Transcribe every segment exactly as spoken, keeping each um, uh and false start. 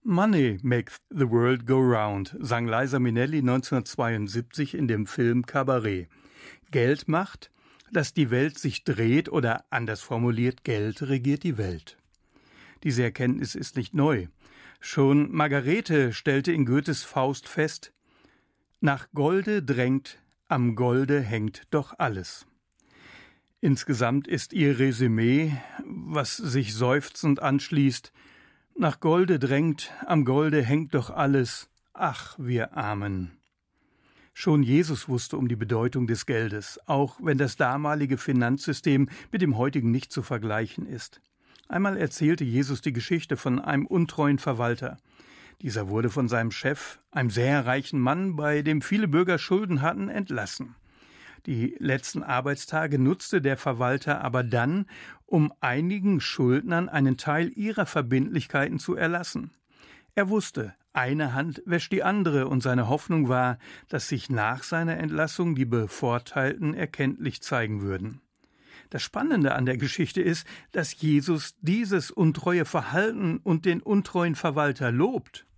Money makes the world go round, sang Liza Minnelli neunzehnhundertzweiundsiebzig in dem Film Cabaret. Geld macht, dass die Welt sich dreht, oder anders formuliert, Geld regiert die Welt. Diese Erkenntnis ist nicht neu. Schon Margarete stellte in Goethes Faust fest: Nach Golde drängt, am Golde hängt doch alles. Insgesamt ist ihr Resümee, was sich seufzend anschließt: Nach Golde drängt, am Golde hängt doch alles, ach, wir Armen. Schon Jesus wusste um die Bedeutung des Geldes, auch wenn das damalige Finanzsystem mit dem heutigen nicht zu vergleichen ist. Einmal erzählte Jesus die Geschichte von einem untreuen Verwalter. Dieser wurde von seinem Chef, einem sehr reichen Mann, bei dem viele Bürger Schulden hatten, entlassen. Die letzten Arbeitstage nutzte der Verwalter aber dann, um einigen Schuldnern einen Teil ihrer Verbindlichkeiten zu erlassen. Er wusste, eine Hand wäscht die andere, und seine Hoffnung war, dass sich nach seiner Entlassung die Bevorteilten erkenntlich zeigen würden. Das Spannende an der Geschichte ist, dass Jesus dieses untreue Verhalten und den untreuen Verwalter lobt.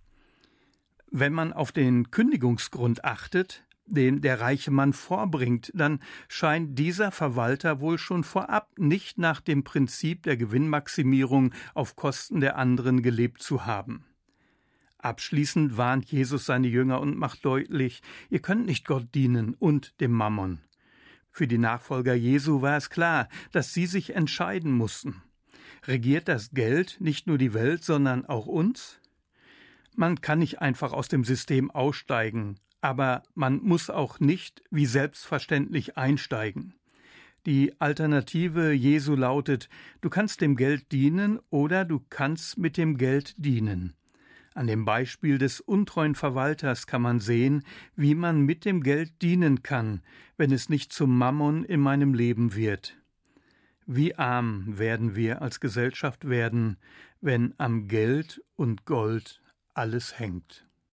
Wenn man auf den Kündigungsgrund achtet, den der reiche Mann vorbringt, dann scheint dieser Verwalter wohl schon vorab nicht nach dem Prinzip der Gewinnmaximierung auf Kosten der anderen gelebt zu haben. Abschließend warnt Jesus seine Jünger und macht deutlich: Ihr könnt nicht Gott dienen und dem Mammon. Für die Nachfolger Jesu war es klar, dass sie sich entscheiden mussten. Regiert das Geld nicht nur die Welt, sondern auch uns? Man kann nicht einfach aus dem System aussteigen, aber man muss auch nicht wie selbstverständlich einsteigen. Die Alternative Jesu lautet: Du kannst dem Geld dienen oder du kannst mit dem Geld dienen. An dem Beispiel des untreuen Verwalters kann man sehen, wie man mit dem Geld dienen kann, wenn es nicht zum Mammon in meinem Leben wird. Wie arm werden wir als Gesellschaft werden, wenn am Geld und Gold alles hängt.